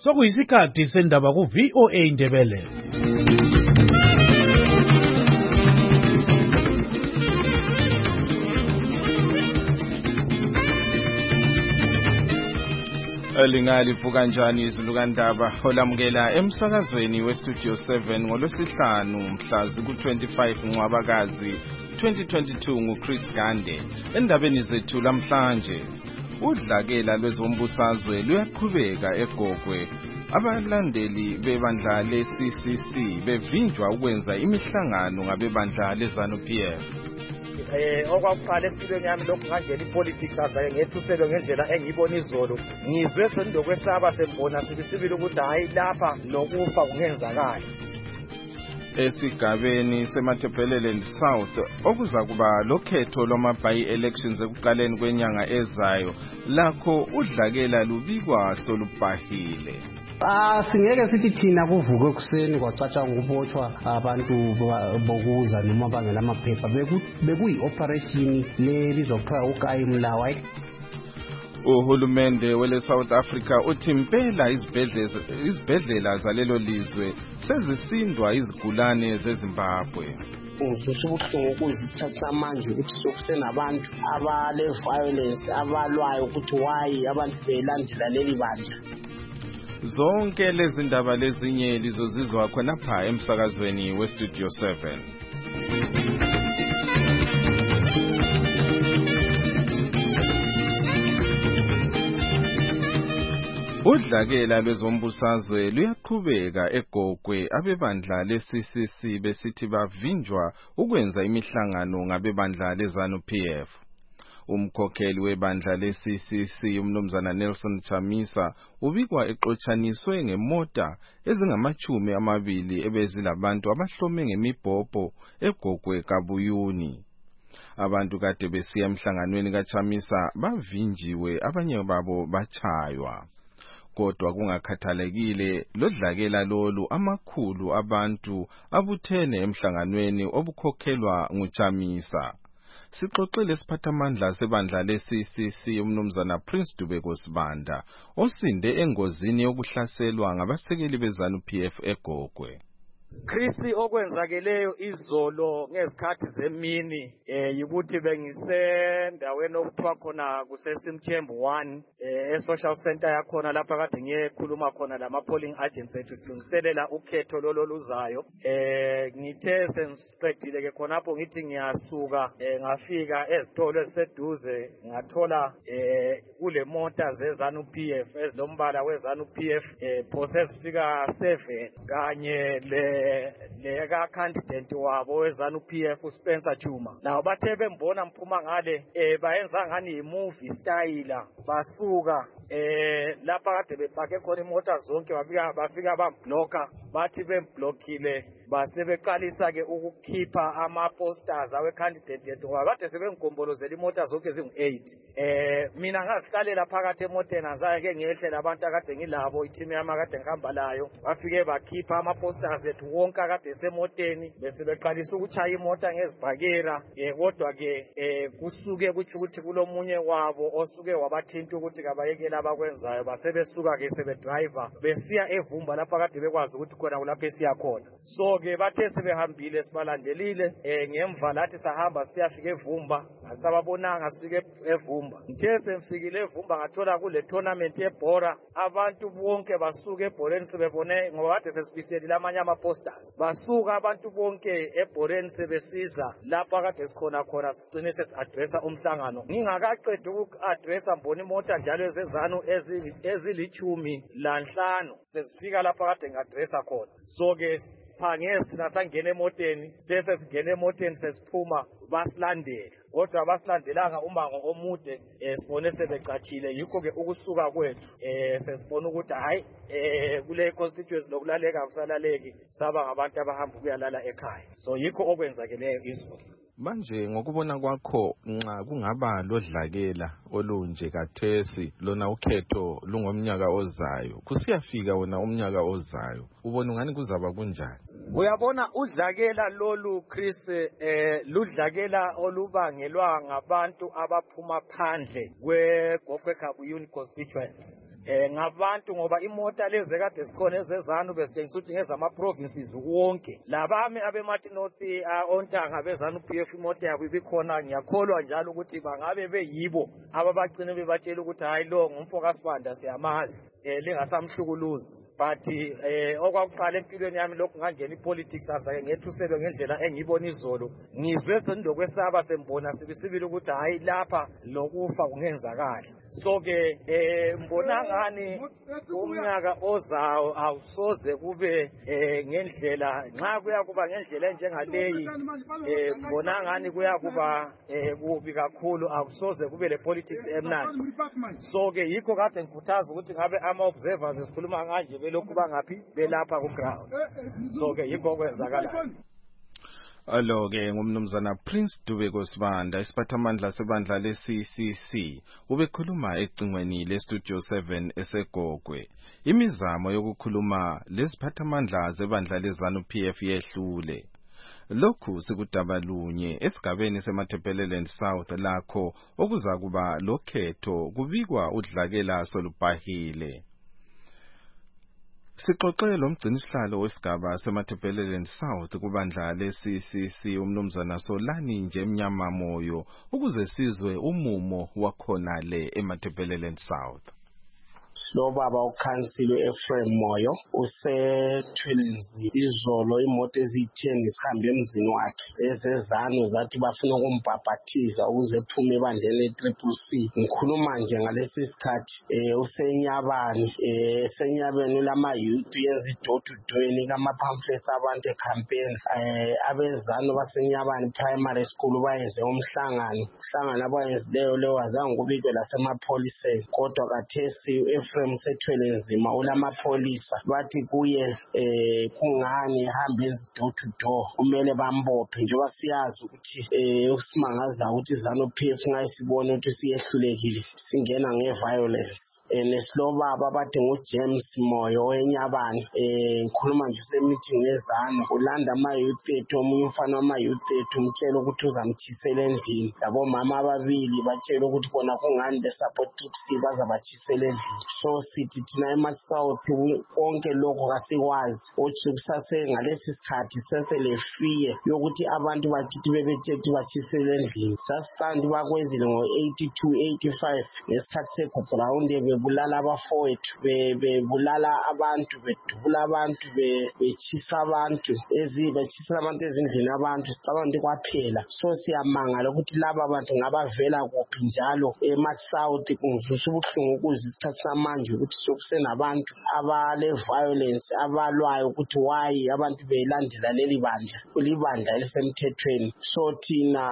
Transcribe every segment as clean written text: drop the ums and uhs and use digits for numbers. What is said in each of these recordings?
Sokuyisikhathi sendaba ku VOA Indebele. Lingalivuka kanjani izilukandaba olamukela emsakazweni weStudio 7 ngolwesihlanu mhla ku-25 Ncwabakazi 2022 nguChris Gande. Endabeni zethu lamhlanje, udlakela lwezombusazwe luyaqhubeka eGogwe. Abalandeli bebandla le-CCC bevinjwa ukwenza imihlangano ngabebandla leZANU-PF. Okwakuqala empilweni yami lokhu ngangena ipolitics azaye ngethuselwe ngendlela engiyibona izolo, ngizwe sendokwesaba sembona sibisibili ukuthi hayi lapha nokufa kungenzakala. Esigabeni seMatabeleland South okuza kuba lokhetho lwama-by-elections ekuqaleni kwenyanga ezayo, lakho udlakela lubikwa solubhahile. Singeke sithi thina kuvuke ekuseni kwacatsha ngubotshwa abantu bokuza noma bangela amaphepha bekuyi-operation lebizokuthiwa uKayi Mlawa. Uhulumende wele South Africa uthi impela izibhedlela zalelo lizwe sezisindwa izigulane zeZimbabwe. Ngizisho ubuhlungu ukuzithatha manje ukuthi sokusenabantu abale-violence abalwayo ukuthi why abantu belandela leli bandla. Zonke lezi ndaba lezinye lizozizwa khonapha emsakazweni weStudio 7. Udlakela lwezombusazwe luyaqhubeka eGogwe. Abebandla le-CCC besithi bavinjwa ukwenza imihlangano ngabebandla leZANU-PF. Umkhokheli webandla le-CCC umnumzana Nelson Chamisa ubikwa exotshaniswe ngemota ezingama-20 ebezilabantu abahlome ngemibhobho eGogwe Kabuyuni. Abantu kade besiya emhlanganweni kaChamisa bavinjiwe, abanye babo bachaywa. Kodwa kungakhathalekile lodlakela lolu, amakhulu abantu abuthene emhlanganweni obukhokhelwa nguChamisa. Sixoxile isiphathamandla sebandla le-CCC umnumzana Prince Dubeko Sibanda osinde engozini yokuhlaselwa ngabasekeli beZANU-PF eGogwe. Chris, okwenzakeleyo izolo ngezikhathi zemini ukuthi bengisendaweni okuthiwa khona kuseSimthembu 1 e-social center yakhona lapha kade ngiyekhuluma khona lama-polling agents ethu silungiselela ukhetho loluzayo. Ngithe sengiqedile ke khonapho ngithi ngiyasuka ngafika ezitolo eziseduze ngathola kule mota zeZANU-PF ezilombala weZANU-PF phose ezifika 7 kanye leka candidate wabo weZANU-PF uSpencer Chuma. Nawo bathe bembona mphuma ngale bayenza ngani i-movie style, basuka lapha kade bepake khona imota zonke bafika bambloka, bathi bemblokile base beqalisa ke ukukhipha ama-posters awe-candidate yethu ngoba kade sebengigombolozela imota zonke zingu-8. Mina ngazihlalela phakathi emoteni azake ngiyehlela abantu akade ngilabo, i-team yami akade ngihamba layo, bafike bakhipha ama-posters ethu wonke akade esemoteni bese beqalisa ukuchaya imota ngezibhakera. Kodwa-ke kusuke kuthi ukuthi kulomunye wabo osuke wabathinta ukuthi kabayekela abakwenzayo, base besuka-ke sebedrayiva besiya eVumba lapha kade bekwazi ukuthi khona kulapho esiya khona. So-ke bathe sebehambile sibalandelile, ngemva lathi sahamba siyafika eVumba, asababonanga sifike eVumba. Ngithe semfikile eVumba ngathola kule tournament yebhora, abantu bonke basuka ebhoreni sebebone ngoba kade sesibiselile amanye ama-posters. Basuka abantu bonke ebhoreni sebesiza lapha kade sikhona sigcine sesi-addressa umhlangano. Ngingakaqedi uku-addressa mbona imota njalo zezanu ezili-15 sesifika lapha kade ngi-addressa khona. So-ke phangesi thina sangena emoteni, sesingena emoteni sesiphuma basilandela. Kodwa abasilandelanga umango omude, sibone sebecatshile. Yikho-ke ukusuka kwethu sesibona ukuthi hayi kule constituency lokulaleka akusalaleki, saba ngabantu abahamba ukuyalala ekhaya. So yikho okwenzakeleyo izolo. Manje ngokubona kwakho nxa kungaba lodlakela olunje kathesi lona ukhetho lungomnyaka ozayo, kusiyafika wona umnyaka ozayo, ubona ngani kuzaba kunjani? Uyabona udlakela lolu Chris, ludlakela olubangelwa ngabantu abaphuma phandle kweGogwe Kabuyuni constituency. ngabantu ngoba imota lezi kade sikhona ezezanu besitshengisa ukuthi ngezama provinces wonke labami abemathi North ontanga bezanu PF imota yabo ibikhona ngiyakholwa njalo ukuthi bangabe beyibo ababagcina bebatshela ukuthi hayi lo ngumfo kaSibanda siyamazi lingasamhlukuluzi but okwakuqala empilweni yami lokhu ngangena ipolitics azake ngethuselwe ngendlela engibona izolo ngizwe sendokwesaba sembona sibisibili ukuthi hayi lapha lokufa kungenzakala so ke mbona ngani umnyaka ozayo awusoze kube ngendlela nxa kuyakuba ngendlela enjengaleyi mbona ngani kuyakuba kubi kakhulu awusoze kube le politics emnandi so ke yikho kade ngikhuthaza ukuthi ngabe ama observers esikhuluma kanje belokhu bangaphi belapha ku ground so ke yikho kwenzakala. Alo-ke ngumnumzana Prince Dubeko Sibanda isiphathamandla sebandla le-CCC ubekhuluma ecingweni le-Studio 7 eseGogwe. Imizamo yokukhuluma leziphathamandla zebandla leZANU-PF yehlule. Lokhu sikudabalunye esigabeni seMatabeleland South lakho okuzakuba lokhetho kubikwa udlakela solubhahile. Sixoxe lo mgcinisihlalo wesigaba seMatabeleland South kubandla le-CCC umnumzana Solani nje Mnyama Moyo ukuze sizwe umumo wakhona le eMatabeleland South. Lo baba ukhansilo Ephraim Moyo usethwele izolo imoto ezitheni sihambe emzini wakhe ezezanu zathi bafuna ukumbhabhathiza ukuze ephume ebandleni le-CCC. Ngikhuluma nje ngalesi sikhathi usenyabani senyabeni ulama youth yenza idodudweni kama pamphlets abantu ecampaign abezanu basenyabani primary school bayenze umhlangano abayenzileyo leyo azange kubikwe lasemapholiseni kodwa kathesi Ephraim sethwele nzima ulamapolisa bathi kuye kungani ehamba door to door kumele bambophe njengoba siyazi ukuthi usimangaza ukuthi ZANU-PF ngayisibona ukuthi siyehlulekile singena ngeviolence nesilobaba bathi nguJames Moyo wenyabani ngikhuluma nje semeeting yezanu ulanda ama-youth ethu omunye umfana wama-youth ethu umtshela ukuthi uzamthisela endlini labo mama ababili batshela ukuthi bona kungani besupport ukuthi bazabathisela endlini so sithi thina ema-South konke lokho kasikwazi uthi kusase ngalesi sikhathi seselefiye yokuthi abantu bakithi bebethethe bathisela endlini sasicanda bakwezile ngo-82 85 ngesikhathi segobrawundi bebulala abafowethu bebulala abantu bedubula abantu betshisa abantu betshisa abantu ezindlini abantu sicabanga ukuthi kwaphela so siyamangala ukuthi laba bantu ngabavela kuphi njalo ema-South kungizwisa ubuhlungu ukuze isikhathi samanje ukuthi sokusenabantu abale violence abalwayo ukuthi why abantu belandela leli bandla kulibandla elisemthethweni so thina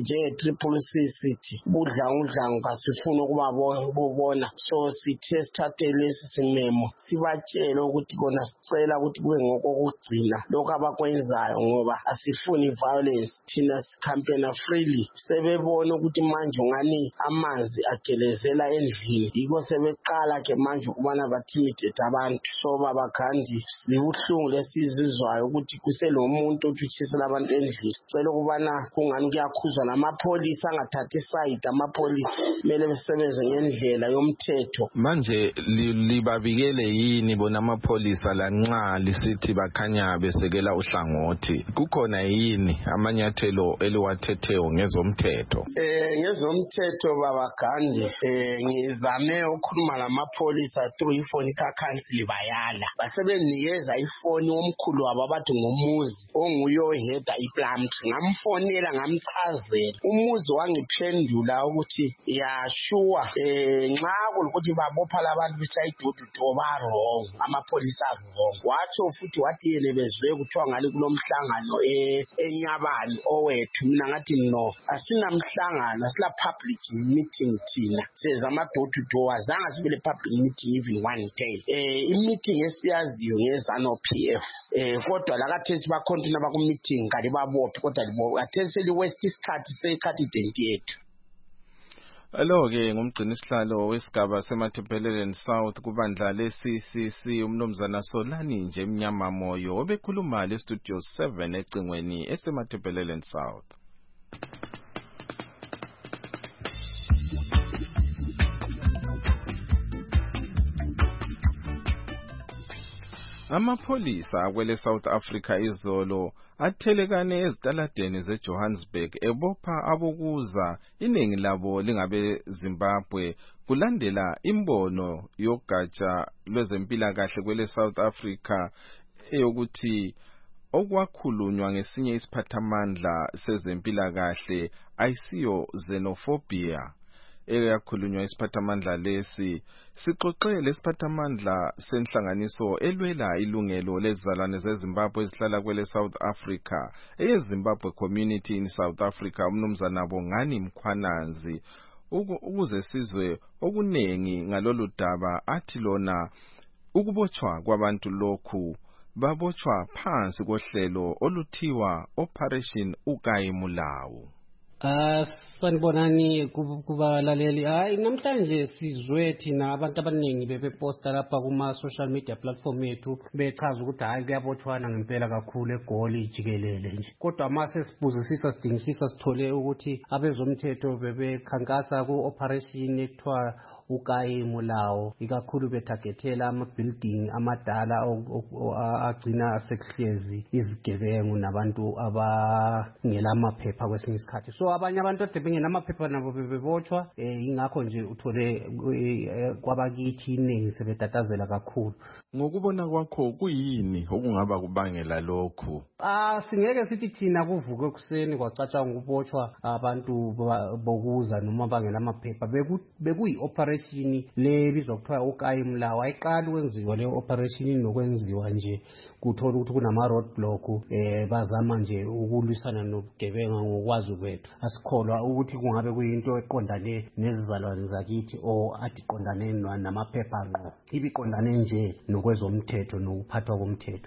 nje-CCC sithi budlangudlangu kasifuna ukubabona so sithe sithathe lesi simemo sibatshele ukuthi kona sicela ukuthi kube ngokokugcina lokho abakwenzayo ngoba asifuni violence thina sicampaigna freely sebebona ukuthi manje ungani amanzi agelezela endlini yiko sebeqala ke manje ukubana batimidate abantu so babakhandi sibuhlungu lesizizwayo ukuthi kuselomuntu othutshisela abantu endlini sicela ukubana kungani kuyakhuzwa namapolisa angathathi side amapolisa kumele besebenze ngendlela yomthetho. Manje libabikele yini bona amapolisa la nxa lisithi bakhanya besekela uhlangothi kukhona yini amanyathelo eliwathetheyo ngezomthetho? Ngezomthetho babagandi ngizame ukukhuluma lamapolisa through ifoni kakhansili bayala basebenikeza ifoni omkhulu wabo abathi ngumuzi onguye oheda iPlumtree ngamfonela ngamchazela umuzi wangiphendula ukuthi yashua nxa ukuthi babopha labantu bisayidudu ba wrong amapolisa wrong watsho futhi wathi yele bezwe kuthiwa ngani kulomhlangano enyabani owethu mina ngathi no asinamhlangano asila public meeting thina senza ama-door to door azange sibele public meeting even one day i-meeting esiyaziyo ngeZANU-PF kodwa lakathesi bakhontina baku-meeting kali babophe kodwa kathesi seli-west isikhathi sekhathi identi yethu. Alo-ke ngumgcinisihlalo wesigaba seMatabeleland South kubandla le-CCC umnumzana Solani nje Mnyama Moyo obekhuluma le-Studio 7 ecingweni eseMatabeleland South. Amapholisa akwele South Africa izolo athelekane ezitaladeni zeJohannesburg ebopha abokuza iningi labo lingabe Zimbabwe kulandela imbono yogatsha lwezempilakahle kwele South Africa eyokuthi okwakhulunywa ngesinye isiphathamandla sezempilakahle ayisiyo xenophobia. Eyakhulunywa isiphathamandla lesi sixoxele isiphathamandla senhlanganiso elwela ilungelo lezizalwane zeZimbabwe ezihlala kwele South Africa eyeZimbabwe Community in South Africa umnumzana Bongani Mkhwananzi ukuze sizwe okunengi ngalolu daba. Athi lona ukubotshwa kwabantu lokhu babotshwa phansi kohlelo oluthiwa Operation Ukayimulawu. Sanibonani kubalaleli. Hayi namhlanje sizwe thina abantu abaningi bebeposta lapha kuma social media platform yethu bechaza ukuthi hayi kuyabotshwana ngempela kakhulu eGoli jikelele nje. Kodwa mase sibuzisisa sidingisisa sithole ukuthi abezomthetho bebekhankasa ku operation ekuthiwa Ukayimulawu, ikakhulu betagethela ama-building amadala agcina sekuhlezi izigebengu nabantu abangela amaphepha kwesinye isikhathi. So abanye abantu ade bengenamaphepha nabo bebotshwa, ingakho nje uthole kwabakithi iningi sebetatazela kakhulu. Ngokubona kwakho kuyini okungaba kubangela lokhu? Singeke sithi thina kuvuke ekuseni kwacatsha ngubotshwa abantu bokuza noma bangela amaphepha. Bekuyi-operation le bizwa kuthiwa Ukayimulawu. Ayiqali ukwenziwa le operation nokwenziwa nje kuthola ukuthi kunama roadblock bazama nje ukulwisana nobugebenga ngokwazi kwethu. Asikholwa ukuthi kungabe kuyinto eqondane nezizalwane zakithi o atiqondane namaphepha ngqo. Ibiqondane nje nokwezomthetho nokuphathwa komthetho.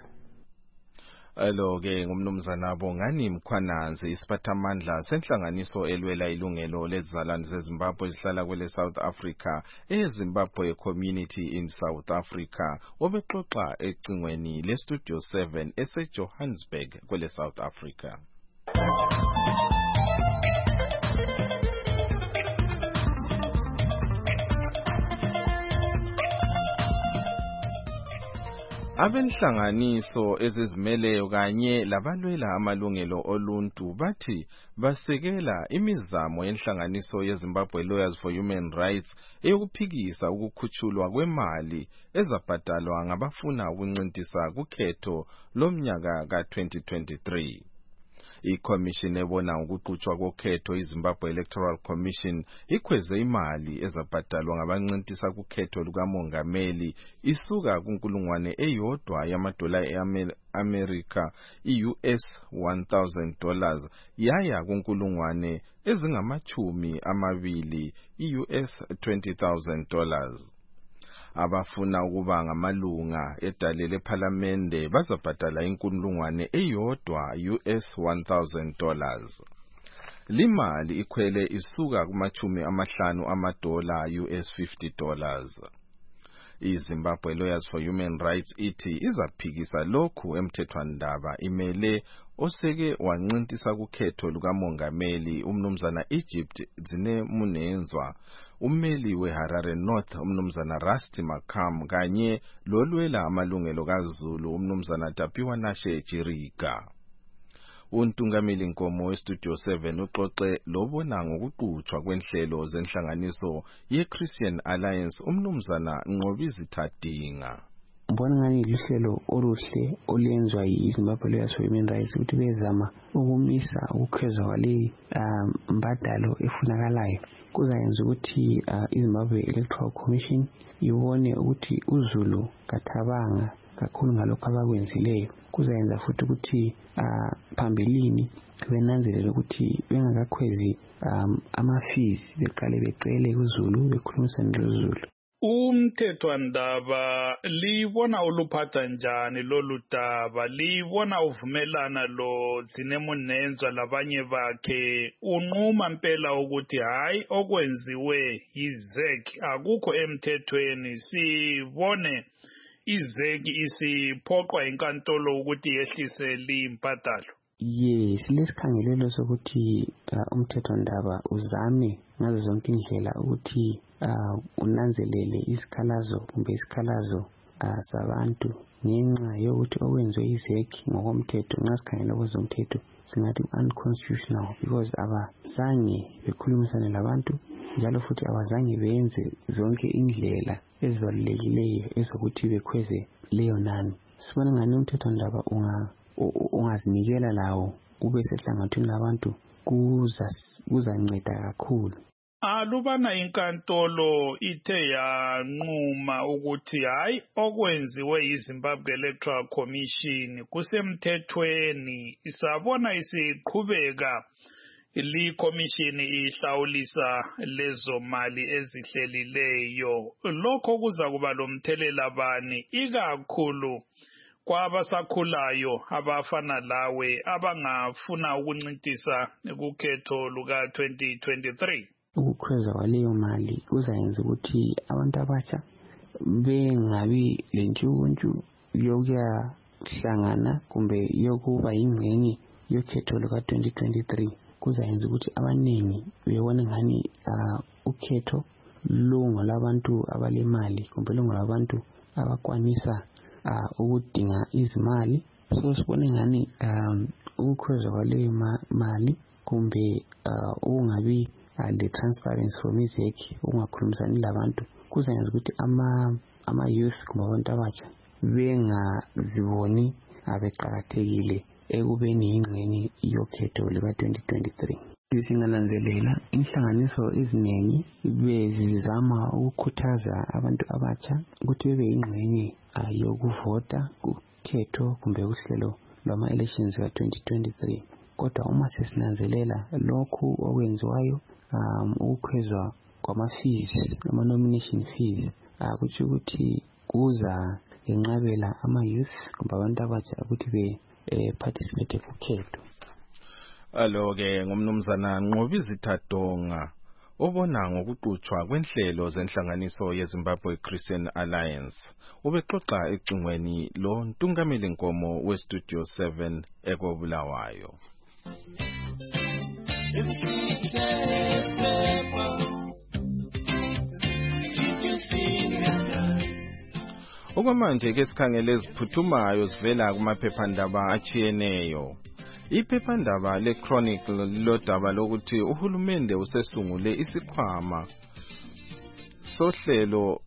Alo-ke ngumnumzana Bongani Mkhwananzi isiphathamandla senhlanganiso elwela ilungelo lezizalwane zeZimbabwe ezihlala kwele South Africa eyeZimbabwe Community in South Africa obexoxa ecingweni leStudio 7 eseJohannesburg kwele South Africa. Abenhlanganiso ezizimeleyo kanye labalwela amalungelo oluntu bathi basekela imizamo yenhlanganiso yeZimbabwe Lawyers for Human Rights eyokuphikisa ukukhutshulwa kwemali ezabhadalwa ngabafuna ukuncintisa kukhetho lomnyaka ka-2023. iCommission ebona ukuqhutshwa kokhetho iZimbabwe Electoral Commission ikhweze imali ezabhadalwa ngabancintisa kukhetho lukamongameli isuka kunkulungwane eyodwa yamadola eAmerica iUS $1,000 yaya kunkulungwane ezingama-20 iUS $20,000. Abafuna ukuba ngamalunga edale lephalamende bazabhadala inkulungwane eyodwa US $1,000. Limali ikhwele isuka kuma-50 US $50. iZimbabwe Lawyers for Human Rights ithi izaphikisa lokhu emthethwandaba imele oseke wancintisa kukhetho lukamongameli umnumzana Egypt Zinemunenzwa, ummeli weHarare North umnumzana Rusty Makam kanye lolwela amalungelo kaZulu umnumzana Tapiwa Nashe Chirika. Untungameli Nkomo weStudio 7 uxoxe lobona ngokuqhutshwa kwenhlelo zenhlanganiso yeChristian Alliance umnumzana Nqobizi Thadinga. Mbona ngani lihlelo oluhle olenzwa yiZimbabwe Lawyers for Human Rights ukuthi bezama ukumisa ukukhwezwa kwale mbadalo efunakalayo kuzayenza ukuthi iZimbabwe Electoral Commission ibone ukuthi uZulu kathabanga kakhulu ngalokho abakwenzileyo. Kuzayenza futhi ukuthi phambilini benanzelele ukuthi bengakakhwezi ama-fees beqale becele kuZulu bekhulumisana noZulu. Umthethwandaba libona uluphatha njani lolu daba, libona uvumelana lo Zinemunenzwa labanye bakhe unquma impela ukuthi hayi okwenziwe yiZEC akukho emthethweni, sibone iZEC isiphoqwa inkantolo ukuthi yehlise limbadalo? Yes, lesikhangelelo sokuthi umthethwandaba uzame ngazo zonke indlela ukuthi unanzelele isikhalazo kumbe isikhalazo sabantu ngenxa yokuthi okwenziwe izec ngokomthetho nxa sikhangela kwezomthetho singathi unconstitutional because abazange bekhulumisane labantu njalo futhi abazange benze zonke indlela ezibalulekileyo ezokuthi bekhweze leyo nani. Sibona ngani umthetho ndaba ungazinikela lawo ube sehlangathweni labantu kuzanceda kakhulu. Alubana inkantolo ithe yanquma ukuthi hayi okwenziwe yiZimbabwe Electoral Commission kusemthethweni, isabona isiqhubeka likomishini ihlawulisa lezo mali ezihlelileyo. Lokho kuza kuba lomthelela bani ikakhulu kwabasakhulayo abafana lawe abangafuna ukuncintisa kukhetho luka 2023? Ukukhwezwa kwaleyo mali kuzayenza ukuthi abantu abatsha bengabi lentshukuntshu yokuyahlangana kumbe yokuba yingxenye yokhetho luka 2023. Kuzayenza ukuthi abaningi bebone ngani ukhetho lungolabantu abalemali kumbe lungolabantu abakwanisa ukudinga izimali. So sibone ngani ukukhwezwa kwaleyo mali kumbe ungabi le transparency from izec ungakhulumisani labantu kuzayenza ukuthi ama-youth kumbe abantu abatsha bengaziboni abeqakathekile ekubeni yingxenye yokhetho luka-2023. Singananzelela inhlanganiso eziningi bezizama ukukhuthaza abantu abatsha ukuthi bebe yingxenye yokuvota kukhetho kumbe kuhlelo lwama-elections ka-2023. Kodwa uma sesinanzelela lokhu okwenziwayo ukukhwezwa kwama-fees, ama-nomination fees, kutsho ukuthi kuza enqabela ama-youth kumbe abantu abatsha ukuthi be-participate kukhetho. Alo-ke ngumnumzana Nqobizitha Donga obona ngokuqhutshwa kwenhlelo zenhlanganiso yeZimbabwe Christian Alliance. Ubexoxa ecingweni lo Ntungameli Nkomo weStudio 7 eKobulawayo. Okwamanje ke sikhangele eziphuthumayo zivela kumaphephandaba achiyeneyo. Iphephandaba leChronicle lilodaba lokuthi uhulumende usesungule isikhwama sohlelo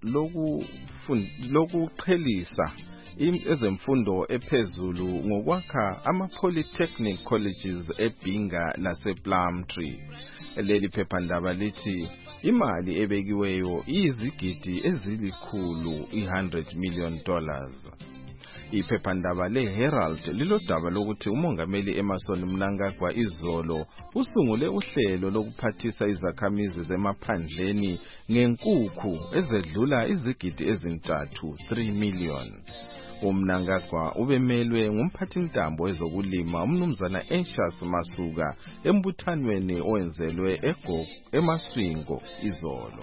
lokuqhelisa ezemfundo ephezulu ngokwakha ama-polytechnic colleges eBinga lasePlumtree. Leli phephandaba lithi imali ebekiweyo izigidi ezilikhulu $100 million. Iphephandaba leHerald lilodaba lokuthi umongameli Emmerson Mnangagwa izolo usungule uhlelo lokuphathisa izakhamizi zemaphandleni ngenkukhu ezedlula izigidi ezintathu 3 million. Umnangagwa ubemelwe ngumphathintambo ezokulima umnumzana Anxious Masuka embuthanweni owenzelwe eMaswingo izolo.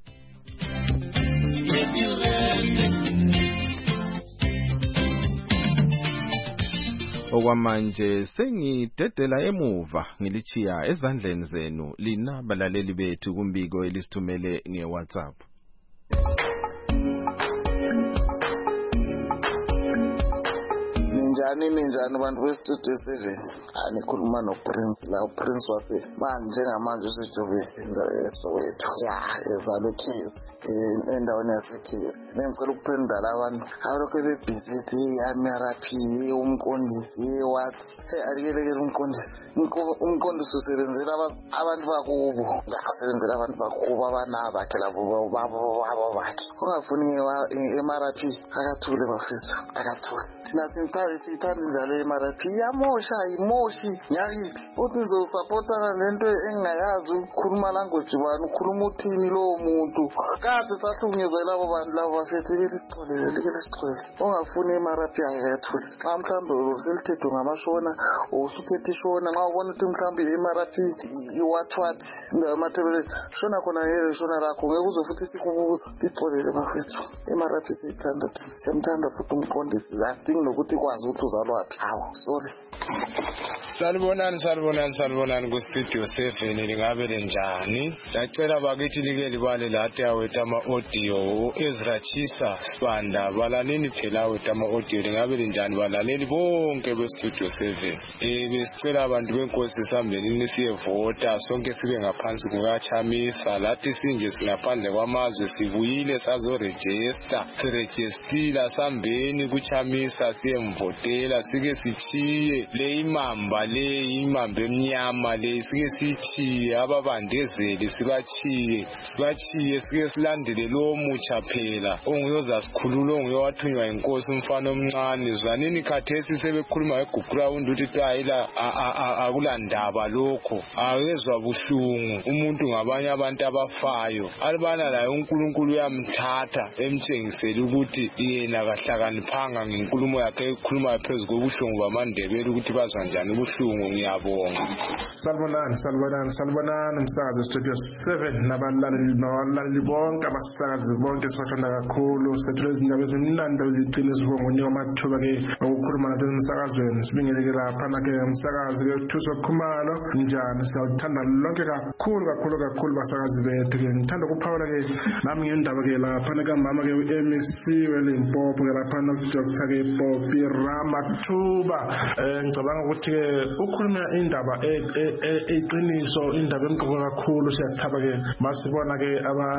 Okwamanje sengidedela emuva ngilichiya ezandleni zenu lina balaleli bethu kumbiko elisithumele ngeWhatsApp. Ninjani bantu beStudio 7 anikhuluma noPrince la uPrince wase manje njengamanje usejobisini eSoweto ezalukhisi endaweni yasekhaya. Ngicela ukuphendula abantu abalokho bebhizithi yaMRP umqondisi what alikelekela umqondisi usebenzela abantu bakubo usebenzela abantu bakubo abanabakhe labo babo bakhe ungafuni eMRP akathule bafethu akathule thina sithanda njalo eMRP imoshi nyakithi uthi ngizosupportana lento engingayazi ukukhuluma language bani ukhuluma uthini lowo muntu kade sahlukunyezwa labo bantu labo bafethu lesixolele ungafuni eMRP akathule xa mhlawumbe uselithetho ngamashona usukhethe ishona nxa ubona ukuthi mhlawumbe eMRP iwatwat ngamathebele shona khona ngeke shona lakho ngeke uze futhi sikubuza ixolele bafethu eMRP sithanda siyamthanda futhi umqondisi adingi nokuthi kwazi ukuthi uzalwaphi hawu sorry. Salibonani ku-Studio 7 lingabe linjani? Lacela bakithi like libale lathi awethu ama-audio u-Ezra Chisa Sibanda balaleli phela awethu ama-audio lingabe linjani balaleli bonke be-Studio 7. Besicela abantu benkosi sihambeni siyevota sonke sibe ngaphansi kukaChamisa lathi sinje singaphandle kwamazwe sibuyile sazorejista sirejistila sambeni kuChamisa siyemvotela sike sichiye le imamba emnyama le sike sichiye ababandezeli sibachiye sike silandele lo mutsha phela onguyoza sikhulula onguyowathunywa inkosi umfana omncane zwanini khathesi sebekhuluma eGugurawund ukuthi hayila akulandaba lokho akezwa buhlungu umuntu ngabanye abantu abafayo alibana laye uNkulunkulu uyamthatha emtshengisela ukuthi yena kahlakaniphanga ngenkulumo yakhe ekhuluma phezulu kobuhlungu bamandebele ukuthi bazwa njani ubuhlungu. Ngiyabonga. Salibonani umsakazi Studio 7 nabalaleli bonke abasakazi bonke sibathanda kakhulu sethule izindaba ezimnandi eziqinisa ngokunika amathuba ke ukukhuluma nathi emsakazweni sibingeleke lapha ke umsakazi ke Thuso Khumalo njani siyawuthanda lonke kakhulu basakazi bethu ke ngithanda ukuphawula ke nami ngendaba ke lapha ke mama ke uMC weLimpopo ke lapha no Dr. ke Poppy Ramathuba ngicabanga ukuthi ke ukhuluma indaba eqiniso indaba emqoka kakhulu siyathaba ke masibona ke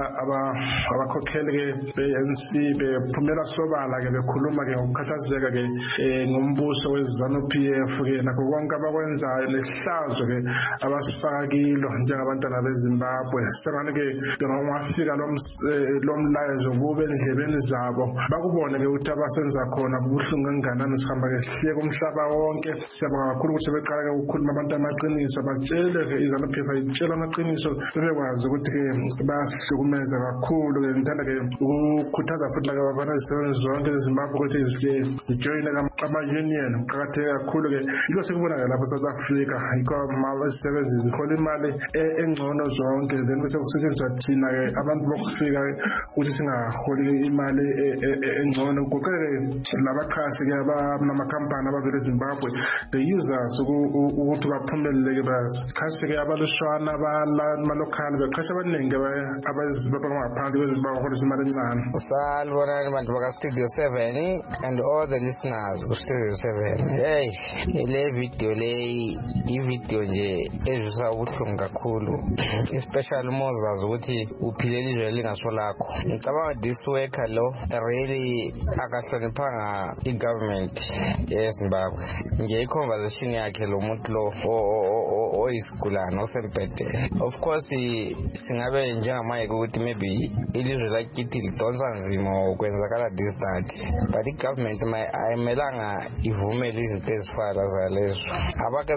abakhokheli ke beNC bephumela sobala ke bekhuluma ke ukukhathazeka ke ngombuso weZANU-PF ke nakho konke abakwenzayo nehlazo ke abasifaka kilo njengabantwana beZimbabwe sengani ke ngawafika lo mlayezo kube endlebeni zabo bakubone ke ukuthi abasenza khona kubuhlungu kangakanani sihamba ke siye kumhlaba wonke siyabonga kakhulu ukuthi beqala ke ukukhuluma abantu amaqiniso batshele ke iZANU-PF itshela amaqiniso bebekwazi ukuthi ke bayahlukumeza kakhulu ke ngithanda ke ukukhuthaza futhi la abafana izisebenzi zonke eZimbabwe ukuthi zijoyine ama-union kuqakatheke kakhulu ke yiko sekubona ke lapho South Africa yikho izisebenzi zihola imali engcono zonke then bese kusetshenziswa thina ke abantu bokufika ukuthi singaholi imali engcono kuqale labaqhashi ke abanamakampani abavela eZimbabwe they use us ukuthi baphumelele ke baqhashi ke abalushwana abalokali beqhashi abaningi abazibaphamaphandle bezibahola imali encane. Salibonani bantu baka-Studio 7 and all the listeners ku-Studio 7. Hey, le video i-video nje ezwisa ubuhlungu kakhulu especially mozazi ukuthi uphile ilizwe elingaso lakho. Ngicabanga this worker lo really akahloniphanga i-government yeZimbabwe. Nje i-conversation yakhe lo muntu lo oyisigulane osembhedeni. Of course singabe njengamayeke ukuthi maybe ilizwe lakithi lidonsa nzima ukwenzakala this that but i-government ayimelanga ivumele izinto ezifana zalezo. Abake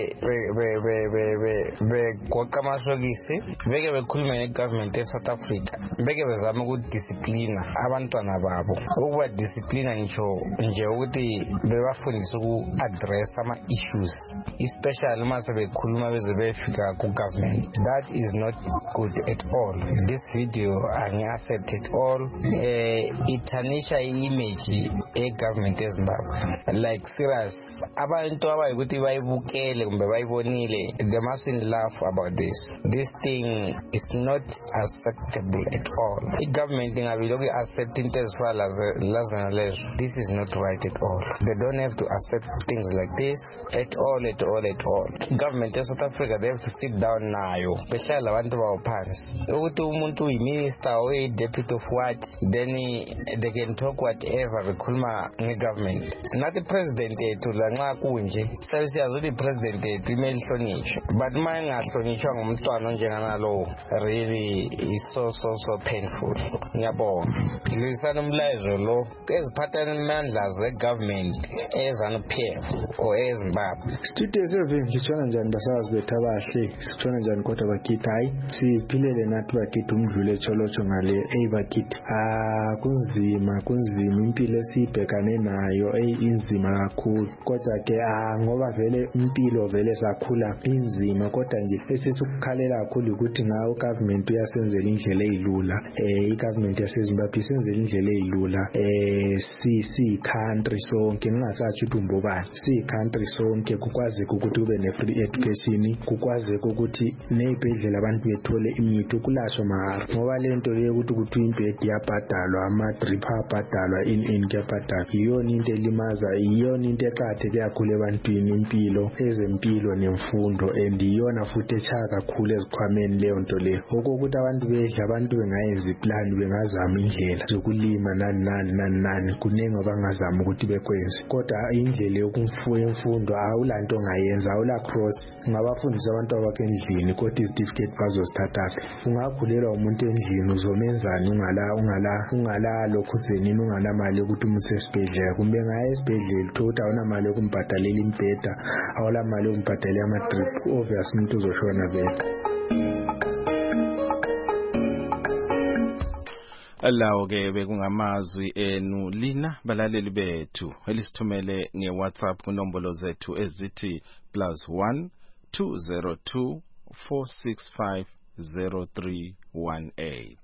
begoqa amasokisi beke bekhulume ne-government eSouth Africa beke bezama ukudisciplina abantwana babo ukuba disciplina ngisho nje ukuthi bebafundisa uku-address ama-issues especially uma sebekhuluma beze befika ku-government. That is not good at all. This video angi-accept at all. Ithanisha i-image e-government eZimbabwe like serious. Abantu abayikuthi bayibukele kumbe bayibonile they mustn't laugh about this. This thing is not acceptable at all. I-government ingabiloku accept into ezifana lazanalezo. This is not right at all. They don't have to accept things like this at all. Government of South Africa, they have to sit down nayo behlala abantu bawo phansi ukuthi umuntu uyi-minister or deputy of what then they can talk whatever bekhuluma nge-government. Nathi president yethu lanxa kunje siyabe siyazi ukuthi president yethu imele ihlonishwe but uma engahlonishwa ngumntwana onjenganalowo really is so painful. Ngiyabonga dlulisana umlayezo lo eziphathana imandla ze-government eZANU-PF or eZimbabwe. Studio 7 ngitshona njani basazi bethu abahle sitshona njani kodwa bakithi hayi siphilele nathi bakithi umdlule echolotsho ngale bakithi kunzima impilo esibhekane nayo inzima kakhulu kodwa ke ngoba vele impilo vele sakhula inzima kodwa nje esisukukhalela kakhulu ukuthi ngawo government uyasenzela indlela ezilula igovernment yaseZimbabwe isenzela indlela ezilula si country sonke ngingasathi umbobani si country sonke kukwazi ukuthi kube ne free education kukwazi ukuthi nezibhedlela abantu bethole imithi kulashwa mahara ngoba lento le ukuthi impedi yabhadalwa ama drip abhadalwa in kuyabhadalwa iyona into elimaza iyona into eqhatheke kakhulu ebantwini impilo ezempilo nemfundo and iyona futhi echaka kakhulu ezikhwameni leyo nto leyo ukuthi abantu bedla abantu bengayenza iplan bengazama indlela zokulima nani kunenge abangazama ukuthi bekwenze kodwa indlela yokumfuya imfundo awulanto ongayenza awula cross ngabafundisa abantu abakhe endlini kodwa icertificate bazosithatha ungakhulelwa umuntu endlini uzomenzani ungala lokho zenini unganamali ukuthi umuse esibhedlela kumbe ngaye esibhedlela uthola awunamali yokumbhadalela imbheda awula mali yokumbhadalela ama drip obvious umuntu uzoshona vele. Alawo ke bekungamazwi enu lina balaleli bethu elisithumele ngeWhatsApp kunombolo zethu ezithi +1 202 465 0318.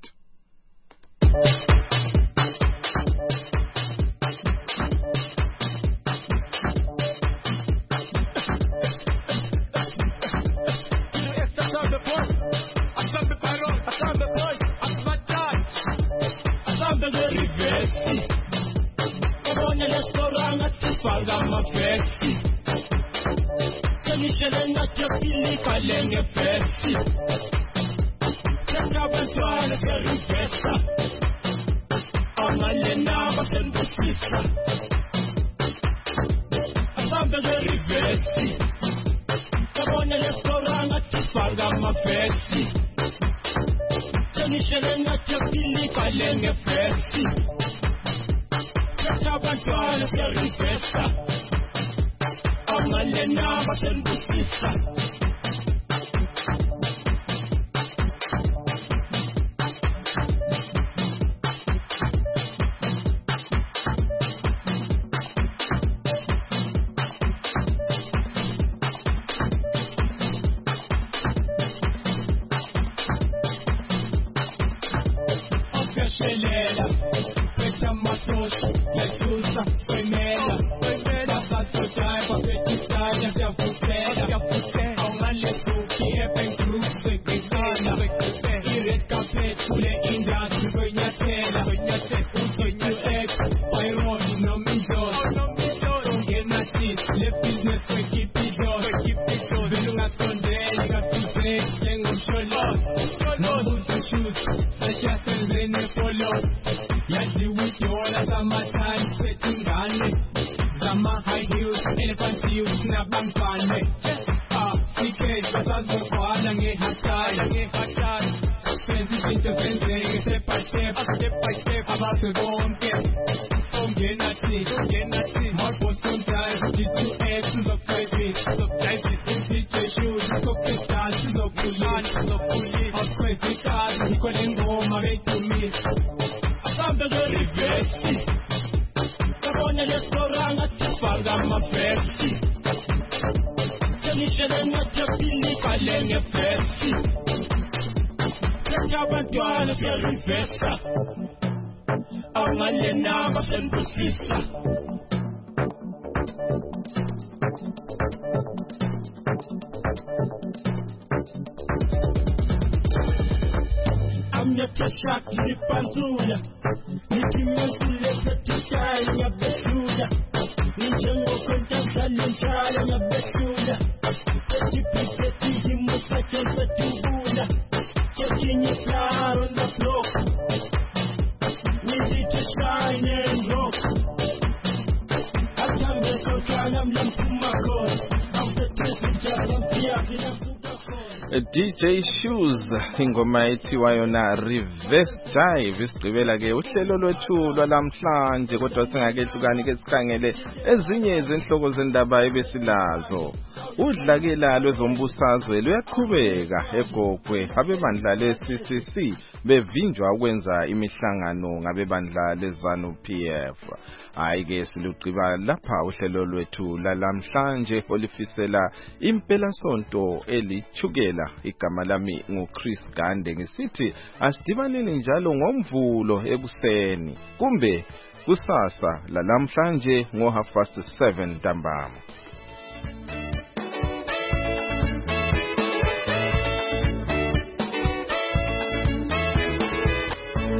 DJ Shoes ingoma ethiwa yona Reverse Jive isigqibela ke uhlelo lwethu lwalamhlanje kodwa singakehlukani ke sikhangele ezinye izinhloko zendaba ebesilazo. Udlakela lwezombusazwe luyaqhubeka eGogwe abebandla leCCC bevinjwa ukwenza imihlangano ngabebandla leZanu PF. Ayike silugqiba lapha uhlelo lwethu lalamhlanje olifisela impela sonto elithukela. Igama lami nguChris Gande ngisithi asidibaneni njalo ngoMvulo ekuseni kumbe kusasa lalamhlanje ngo 7:30 ntambama.